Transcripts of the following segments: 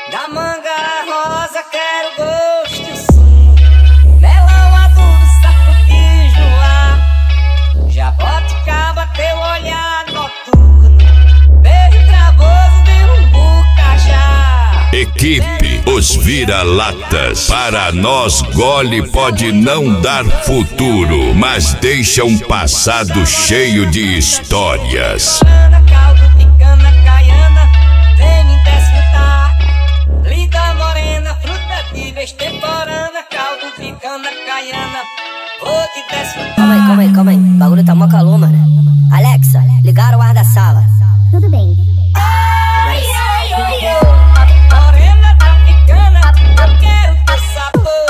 Da manga rosa quero gosto e sumo, melão aduro, sapo de joá, jaboticaba teu olhar noturno, beijo travoso de umbu cajá. Equipe Os Vira-Latas. Para nós gole pode não dar futuro, mas deixa um passado cheio de histórias. Caldo de cana caiana, vem me desfrutar. Linda morena, fruta de vez temporana. Caldo de cana caiana, vou te desfrutar. Calma aí, o bagulho tá mó calor, mano. Alexa, ligaram o ar da sala. Tudo bem. Morena africana, eu quero teu sabor.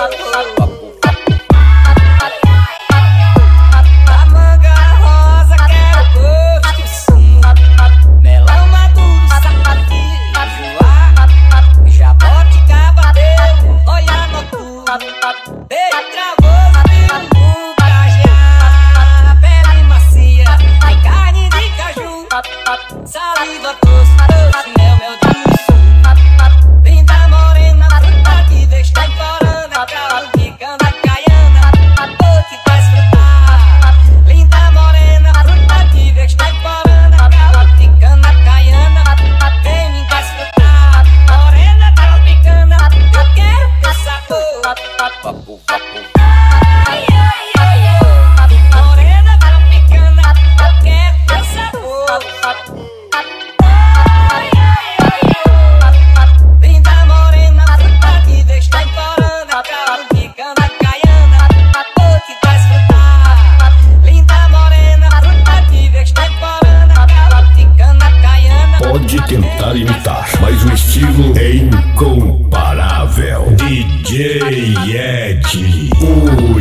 Da manga rosa quero gosto e sumo, melão maduro, sapo de joá, jaboticaba teu olhar noturno, beijo travoso de umbu cajá, pele macia, tem carne de caju, saliva doce, doce, mel de sul. Linda morena, fruta de vez temporana, caldo de cana caiana, vou te desfrutar. Linda morena, fruta de vez temporana, caldo de cana caiana, vem me desfrutar. Morena tropicana, eu quero teu sabor. Morena tropicana, eu quero teu sabor. Linda morena, fruta de vez temporana, caldo de cana caiana, vou te desfrutar. Linda morena, fruta de vez temporana, caldo de cana caiana. Pode tentar imitar, mas o estilo é incomparável. DJ Ed, o